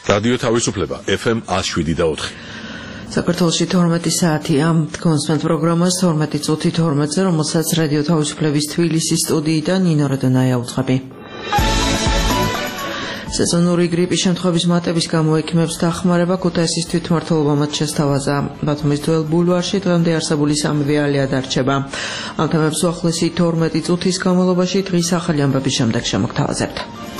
რადიო თავისუფლება FM 107.4. საქართველოში 12 საათი ამ კონსტანტ პროგრამას 12 წუთით 12-ზე, რომელსაც რადიო თავისუფლების თბილისის სტუდიიდან ნინო როდონაია უძღვები. სეზონური გრიპის შემთხვევების მატების გამო ექიმებს დახმარება ქუთაისის თვითმმართველობა მათ შესთავაზა. ბათუმის ძველ ბულვარში დღემდე არსებული სამივე ალია დარჩება. ამ თემებს უახლესი 12 წუთის განმავლობაში დღის ახალი ამბების შემდეგ შემოგთავაზებთ.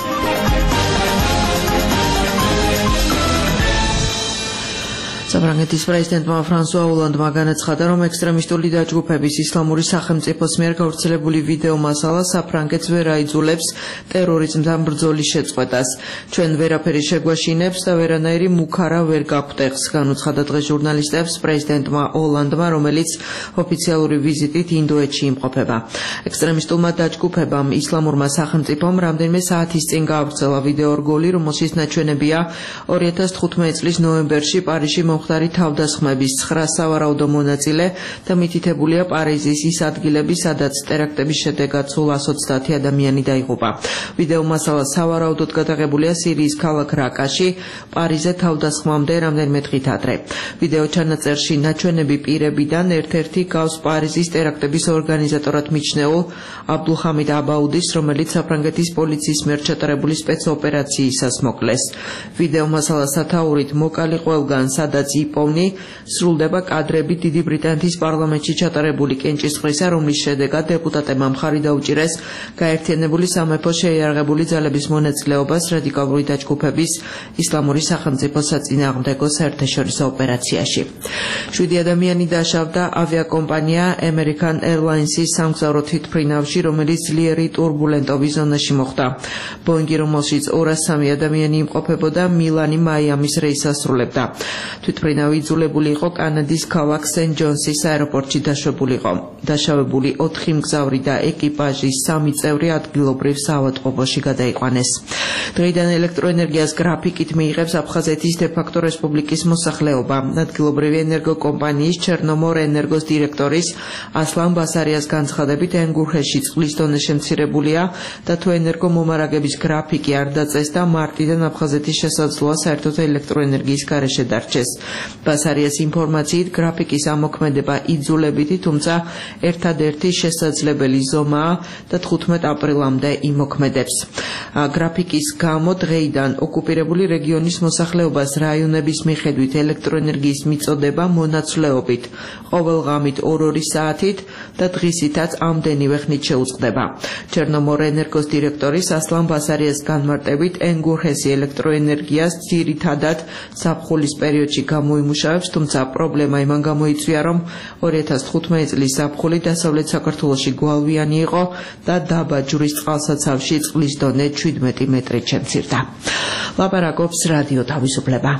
საფრანგეთის პრეზიდენტმა ფრანსუა ოლანდმა განაცხადა, რომ ექსტრემისტული დაჯგუფების ისლამური სახელმწიფოს მიერ გავრცელებული ვიდეო მასალა საფრანგეთს ვერ აიძულებს ტერორიზმთან ბრძოლის შეწყვეტას. ჩვენ ვერაფერი შეგვაშინებს და ვერანაირი მუქარა ვერ გაგვტეხს, განუცხადა დღეს ჟურნალისტებს პრეზიდენტმა ოლანდმა, რომელიც ოფიციალური ვიზიტით ინდოეთში იმყოფება. ექსტრემისტულმა დაჯგუფებამ ისლამურმა სახელმწიფომ რამდენიმე საათის წინ გაავრცელა ვიდეო რგოლი, რომელშიც ნაჩვენებია 2015 წლის ნოემბერში პარიზში მომხდარი თავდასხმების 9 სავარაუდო მონაწილე და მითითებულია პარიზის ის ადგილები, სადაც ტერაქტების შედეგად სულ 130 ადამიანი დაიღუპა. ვიდეო მასალა სავარაუდოდ გადაღებულია სირიის ქალაქ რაკაში, პარიზზე თავდასხმამდე რამდენიმე დღით ადრე. ვიდეო ჩანაწერში ნაჩვენები პირებიდან ერთ-ერთი გავს პარიზის ტერაქტების ორგანიზატორად მიჩნეულ აბდულჰამიდ აბაუდის, რომელიც საფრანგეთის პოლიციის მიერ ჩატარებული სპეცოპერაციისას მოკლეს. ვიდეო მასალა სათაურით მოკალი ყველგან, სადაც იპოვნი, სრულდება კადრები დიდი ბრიტანეთის პარლამენტში ჩატარებული კენჭისყრისა, რომლის შედეგად დეპუტატებმა მხარი დაუჭირეს გაერთიანებული სამეფოს შეიარაღებული ძალების მონაწილეობას რადიკალური დაჯგუფების ისლამური სახელმწიფოს საწინააღმდეგო საერთაშორისო ოპერაციაში. 7 ადამიანი დაშავდა ავიაკომპანია American Airlines-ის სამგზავრო თვითმფრინავში, რომელიც ძლიერი ტურბულენტობის ზონაში მოხვდა. ბოინგი, რომელშიც 203 ადამიანი იმყოფებოდა, მილანი-მაიამის რეისს ასრულებდა. თვითმფრინავი იძულებული იყო კანადის ქალაქ სენ-ჯონსის აეროპორტში დაშავებული 4 მგზავრი და ეკიპაჟის 3 წევრი ადგილობრივ საავადმყოფოში გადაიყვანეს. დღეიდან ელექტროენერგიას გრაფიკით მიიღებს აფხაზეთის დე-ფაქტო რესპუბლიკის მოსახლეობა. ადგილობრივი ენერგოკომპანიის ჩერნომორ ენერგოს დირექტორის ასლან ბასარიას განცხადებით, ენგურჰეში წყლის დონე შემცირებულია და თუ ენერგომომარაგების გრაფიკი არ დაწეს და მარტიდან აფხაზეთის შესაძლოა საერთოდ ელექტროენერგიის გარეშე დარჩეს. ბასარიას ინფორმაციით, გრაფიკის ამოქმედება იძულებითი, თუმცა ერთადერთი შესაძლებელი ზომაა და 15 აპრილამდე იმოქმედებს. გრაფიკის გამო დღეიდან ოკუპირებული რეგიონის მოსახლეობას რაიონების მიხედვით ელექტროენერგიის მიწოდება მონაცვლეობით ყოველ ღამით 2-2 საათით და დღისითაც ამდენივე ხნით შეუწყდება. ჩერნომორ ენერგოს დირექტორის ასლან ბასარიას განმარტებით, ენგურჰესი ელექტროენერგიას ძირითადად ზაფხულის პერიოდში გამოიმუშავებს, თუმცა პრობლემა იმან გამოიწვია, რომ 2015 წლის ზაფხული დასავლეთ საქართველოში გვალვიანი იყო და დაბა ჯვრის წყალსაცავში წყლის დონე 17 მეტრით შემცირდა. ლაპარაკობს რადიო თავისუფლება.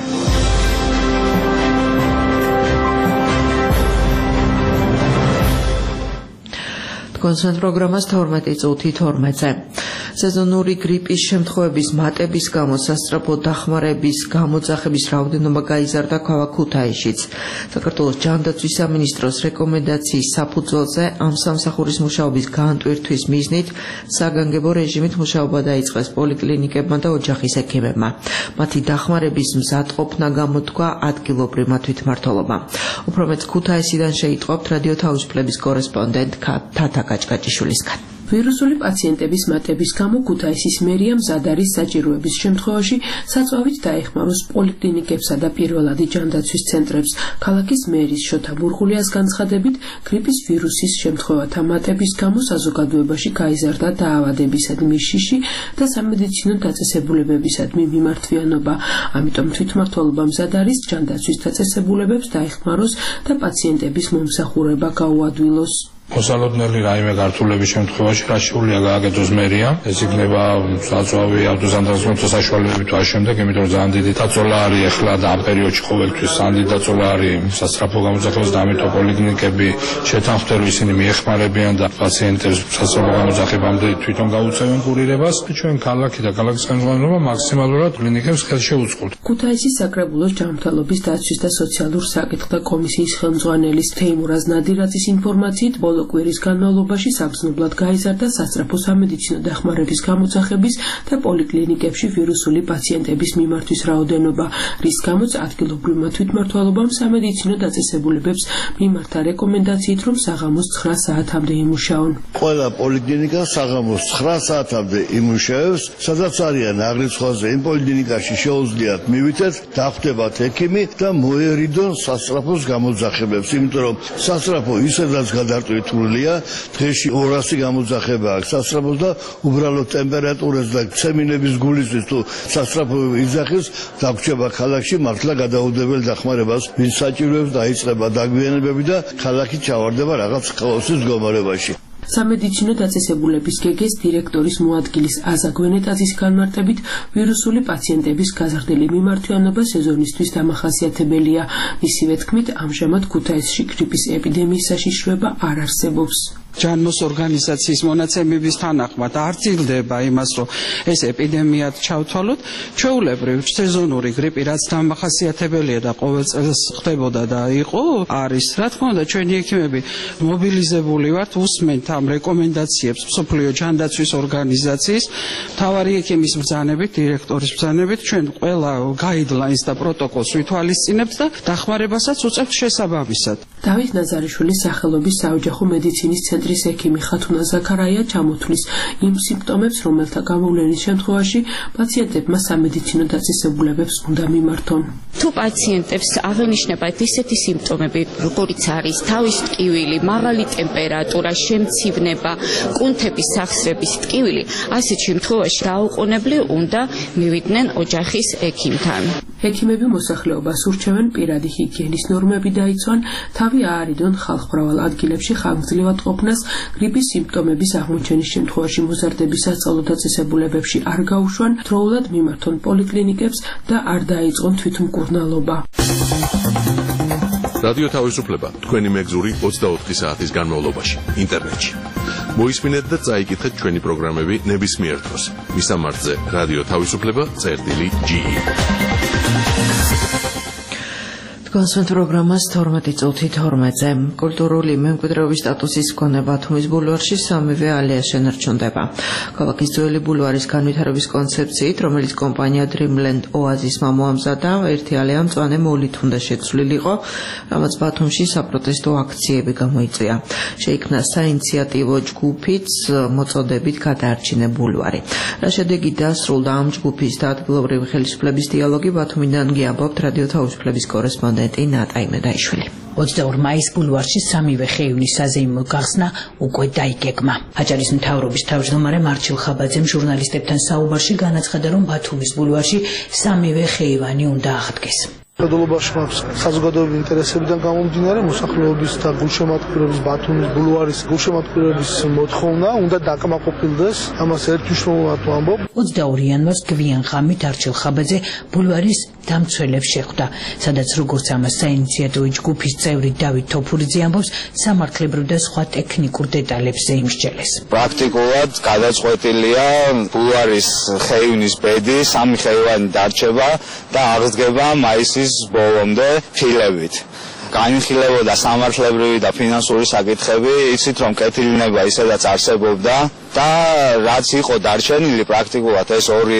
კონსტანტ პროგრამას 12 წუთით 12-ზე. სეზონური გრიპის შემთხვევების მატების გამო სასწრაფო დახმარების გამოძახების რაოდენობა გაიზარდა ქალაქ ქუთაისშიც. საქართველოს ჯანდაცვის სამინისტროს რეკომენდაციის საფუძველზე ამ სამსახურის მუშაობის განტვირთვის მიზნით საგანგებო რეჟიმით მუშაობა დაიწყეს პოლიკლინიკებმა და ოჯახის ექიმებმა. მათი დახმარების მზადყოფნა გამოთქვა ადგილობრივმა თვითმმართველობამ. უფრო მეც ქუთაისიდან შეიტყობთ რადიო თავისუფლების კორესპონდენტ თათა გაჭგაჭიშვილისგან. ვირუსული პაციენტების მატების გამო ქუთაისის მერია მზად არის საჭიროების შემთხვევაში საწვავით დაეხმაროს პოლიკლინიკებსა და პირველადი ჯანდაცვის ცენტრებს. ქალაქის მერის შოთა ბურღულიას განცხადებით, გრიპის ვირუსის შემთხვევათა მატების გამო საზოგადოებაში გაიზარდა დაავადებისადმი შიში და სამედიცინო დაწესებულებებისადმი მიმართვიანობა. ამიტომ თვითმმართველობა მზად არის ჯანდაცვის დაწესებულებებს დაეხმაროს და პაციენტების მომსახურება გაუადვილოს. მოსალოდნელი რაიმე გართულების შემთხვევაში რა შეუძლია გააკეთოს მერია, ეს იქნება საწვავი ავტოზანდაცვის საშუალებებით და შემდეგ, იმიტომ რომ ძალიან დიდი დაწოლა არის ახლა და ამ პერიოდში ყოველთვის ძალიან დიდი დაწოლა არის სასწრაფო გამოძახებას და ამიტომ პოლიკლინიკები შეთანხმდება, ისინი მიეხმარებიან და პაციენტებს სასწრაფო გამოძახებამდე თვითონ გაუწევენ კურირებას. ჩვენ ქალაქი და ქალაქის ხელმძღვანელობა მაქსიმალურად კლინიკებს ხელში უწყობთ. ქუთაისის საკრებულოს ჯანმრთელობის დაცვის და სოციალურ საკითხთა კომისიის ხელმძღვანელის თეიმურაზ ნადირაძის ინფორმაციით, ბოლო კვირის განმავლობაში საგრძნობლად გაიზარდა სასწრაფო სამედიცინო დახმარების გამოძახების და პოლიკლინიკებში ვირუსული პაციენტების მიმართვის რაოდენობა, რის გამოც ადგილობრივმა თვითმმართველობამ სამედიცინო დაწესებულებებს მიმართა რეკომენდაციით, რომ საღამოს 9 საათამდე იმუშაონ. ყველა პოლიკლინიკა საღამოს 9 საათამდე იმუშავებს, სადაც არიან აღრიცხვაზე იმ პოლიკლინიკაში შეუძლიათ მივიდეთ, დახვდებათ ექიმი და მოერიდონ სასწრაფოს გამოძახებებს, იმიტომ რომ სასწრაფო ისედაც გადარტვირთულია, დღეში 200 გამოძახება აქვს სასწრაფოს და უბრალოდ ტემპერატურას და ცემინების გულისთვის თუ სასწრაფო იძახის, დაგვრჩება ქალაქში მართლა გადაუდებელ დახმარებას, ვინც საჭიროებს დაიწყება დაგვიანებები და ქალაქი ჩავარდება რაღაც ხაოსის მდგომარეობაში. სამედიცინო დაწესებულების გეგეს დირექტორის მოადგილის აზა გვენეტაძის განმარტებით ვირუსული პაციენტების გაზრდილი მიმართვიანობა სეზონისთვის დამახასიათებელია. მისივე თქმით, ამჟამად ქუთაისში გრიპის ეპიდემიის საშიშროება არ არსებობს. ჯანმოს ორგანიზაციის მონაცემების თანახმად არ ძილდება იმას, რომ ეს ეპიდემია ჩავთვალოთ. ჩვეულებრივ სეზონური გრიპი, რაც დამახასიათებელია და ყოველ წელს ხდებოდა და იყო, არის. რა თქმა უნდა, ჩვენი ექიმები მობილიზებული ვართ, უსმენთ ამ რეკომენდაციებს მსოფლიო ჯანდაცვის ორგანიზაციის, მთავარი ექიმის ბრძანებით, დირექტორის ბრძანებით, ჩვენ ყველა გაიდლაინს და პროტოკოლს ვითვალისწინებთ და დახმარებასაც უწევთ შესაბამისად. დავით ნაზარიშვილის სახელობის საოჯახო მედიცინის ცენტრის ექიმი ხათუნა ზაქარაია ჩამოთვლის იმ სიმპტომებს, რომელთა გამოვლენის შემთხვევაში პაციენტებმა სამედიცინო დაწესებულებებს უნდა მიმართონ. თუ პაციენტებს აღენიშნებათ ისეთი სიმპტომები, როგორიც არის თავის ტკივილი, მაღალი ტემპერატურა, შემცივნება, კუნთების სახსრების ტკივილი, ასეთ შემთხვევაში დაუყოვნებლივ უნდა მივიდნენ ოჯახის ექიმთან. ექიმები მოსახლეობას ურჩევენ პირადი ჰიგიენის ნორმები დაიცვან, თავი აარიდონ ხალხმრავალ ადგილებში ხანგრძლივად ყოფნას, გრიპის სიმპტომების აღმოჩენის შემთხვევაში მოზარდების სასწავლო დაწესებულებებში არ გაუშვან, დროულად მიმართონ პოლიკლინიკებს და არ დაიწყონ თვითმკურნალობა. რადიო თავისუფლება თქვენი მეგზური 24 საათის განმავლობაში ინტერნეტში. მოისმინეთ და წაიკითხეთ ჩვენი პროგრამები ნებისმიერ დროს. მისამართზე რადიო თავისუფლება.ge. კონსულტ პროგრამას 12 წუთი 12-ზე. კულტურული მემკვიდრეობის სტატუსის მქონე ბათუმის ბულვარში სამივე ალეა შენარჩუნდება. ქალაქის ძველი ბულვარის განვითარების კონცეფციით, რომელიც კომპანია Dreamland Oasis-მა მოამზადა, ერთი ალეა მწვანე მოლით უნდა შეცვლილიყო, რამაც ბათუმში საპროტესტო აქციები გამოიწვია. შეიქმნა საინიციატივო ჯგუფიც მოწოდებით გადაარჩინე ბულვარი. რა შედეგი დასრულდა ამ ჯგუფის და ადგილობრივი ხელისუფლების დიალოგი, ბათუმიდან გიამბობთ რადიო თავისუფლების კორესპონდენტი ნატა იმედაიშვილი. 22 მაისს ბულვარში სამივე ხეივნის საზეიმო გახსნა უკვე დაიგეგმა. აჭარის მთავრობის თავმჯდომარე მარჩილ ხაბაძემ ჟურნალისტებთან საუბარში განაცხადა, რომ ბათუმის ბულვარში სამივე ხეივანი უნდა აღდგეს. მხედველობაში მაქვს საზოგადოებრივი ინტერესებიდან გამომდინარე მოსახლეობის და გულშემატკივრების ბათუმის ბულვარის გულშემატკივრების მოთხოვნა უნდა დაკმაყოფილდეს. ამას ერთმნიშვნელოვნად ვამბობ. 22 იანვარს გვიან ღამით არჩილ ხაბაძე ბულვარის დამცველებს შეხვდა, სადაც როგორც ამას საინიციატივო ჯგუფის წევრი დავით თოფურიძე ამბობს, სამართლებრივ და სხვა ტექნიკურ დეტალებზე იმსჯელეს. პრაქტიკულად გადაწყვეტილია ბულვარის ხეივნის ბედი, სამი ხეივანი დარჩება და აღდგება მაისის ბოლომდე ფილებით. განიხილებოდა სამართლებრივი და ფინანსური საკითხები, იცით რომ კეთილინება ისედაც არსებობდა და რაც იყო დარჩენილი პრაქტიკულად ეს ორი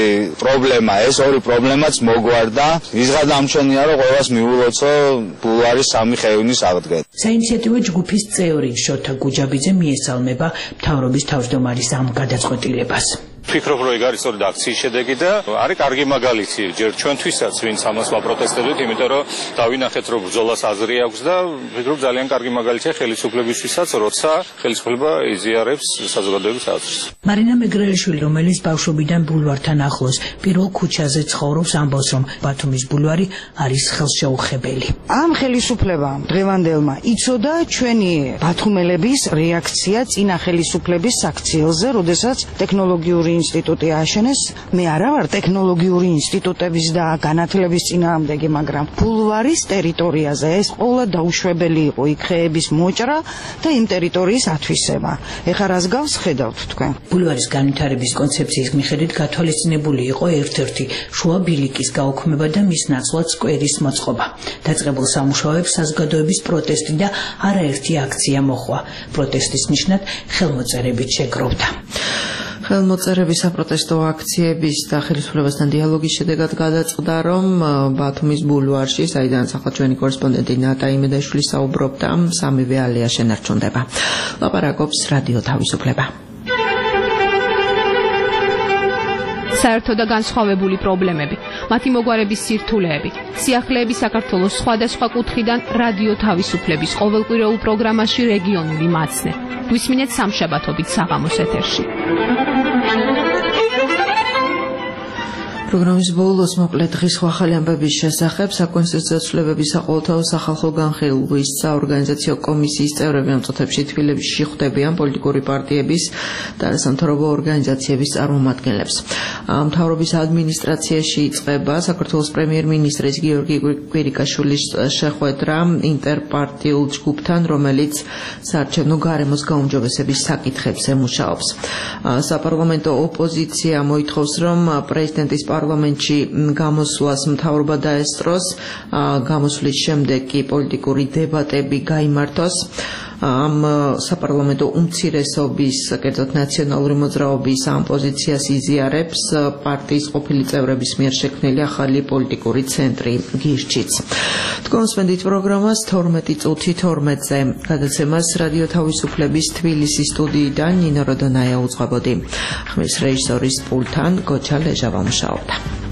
პრობლემაც მოგვარდა. ისღადამჩენია რომ ყველას მიულოცო ბულვარის სამი ხეივნის აღდგენა. საინიციატივო ჯგუფის წევრი შოთა გუჯაბიძე მიესალმება მთავრობის თავმჯდომარის ამ გადაწყვეტილებას. ვფიქრობ, რომ ეგ არის სწორედ აქციის შედეგი და არის კარგი მაგალითი ჯერ ჩვენთვისაც, ვინც ამას ვაპროტესტებდით, იმიტომ რომ დავინახეთ, რომ ბრძოლას აზრი აქვს და ვფიქრობ ძალიან კარგი მაგალითია ხელისუფლებისთვისაც, როცა ხელისუფლება იზიარებს საზოგადოების აზრს. მარინა მეგრელიშვილი, რომელიც ბავშვობიდან ბულვართან ახლოს პირველ ქუჩაზე ცხოვრობს, ამბობს, რომ ბათუმის ბულვარი არის ხელშეუხებელი. ამ ხელისუფლებამ დღევანდელმა იცოდა ჩვენი ბათუმელების რეაქცია წინა ხელისუფლების საქციელზე, როდესაც ტექნოლოგიური ინსტიტუტი ააშენეს. მე არა ვარ ტექნოლოგიური ინსტიტუტების და განათლების წინააღმდეგი, მაგრამ ბულვარის ტერიტორიაზე ეს ყველა დაუშვებელი იყო იქ ხეების მოჭრა და იმ ტერიტორიის ათვისება. ეხლა რას გავს ხედავთ თქვენ? ბულვარის განვითარების კონცეფციის მიხედვით გათვალისწინებული იყო ერთ-ერთი შუა ბილიკის გაუქმება და მის ნაცვლად სკვერის მოწყობა. დაწყებულ სამუშაოებს საზოგადოების პროტესტი და არაერთი აქცია მოჰყვა. პროტესტის ნიშნად ხელმოწერებით შეგროვდა. ხელმოწერების საპროტესტო აქციების და ხელისუფლებასთან დიალოგის შედეგად გადაწყდა, რომ ბათუმის ბულვარში, საიდანაც ახლა ჩვენი კორესპონდენტი ნატა იმედაშვილი საუბრობდა, სამივე ალეა შენარჩუნდება. ლაპარაკობს რადიო თავისუფლება. საერთო და განსხვავებული პრობლემები, მათი მოგვარების სირთულეები, სიახლეები საქართველოს სხვადასხვა კუთხიდან რადიო თავისუფლების ყოველკვირეულ პროგრამაში რეგიონული მაცნე. გვისმინეთ სამშაბათობით საღამოს ეთერში. პროგრამის ბოლოს მოკლე დღის ახალი ამბების შესახებ საკონსტიტუციო ცვლილებების საყოველთაო სახალხო განხილვის საორგანიზაციო კომისიის წევრები ამ წუთებში თბილისში ხვდებიან პოლიტიკური პარტიების და სამთავრობო ორგანიზაციების წარმომადგენლებს. მთავრობის ადმინისტრაციაში იწყება საქართველოს პრემიერ-მინისტრის გიორგი კვირიკაშვილის შეხვედრა ინტერპარტიულ ჯგუფთან, რომელიც საარჩევნო გარემოს გაუმჯობესების საკითხებზე მუშაობს. საპარლამენტო ოპოზიცია მოითხოვს, რომ პრეზიდენტის პარლამენტში გამოსვლას მთავრობა დაესწროს, გამოსვლის შემდეგ კი პოლიტიკური დებატები გაიმართოს. ამ საპარლამენტო უმცირესობის, კერძოდ ნაციონალური მოძრაობის ამ პოზიციას იზიარებს პარტიის ყოფილი წევრების მიერ შექმნილი ახალი პოლიტიკური ცენტრი გირჩიც. თქვენსმენდით პროგრამას 12 წუთი 12-ზე. გადაცემას რადიო თავისუფლების თბილისის სტუდიიდან ნინო როდონაია უძღვებოდი. ხმის რეჟისორის პულტთან გოჩა ლეჟავა მუშაობდა.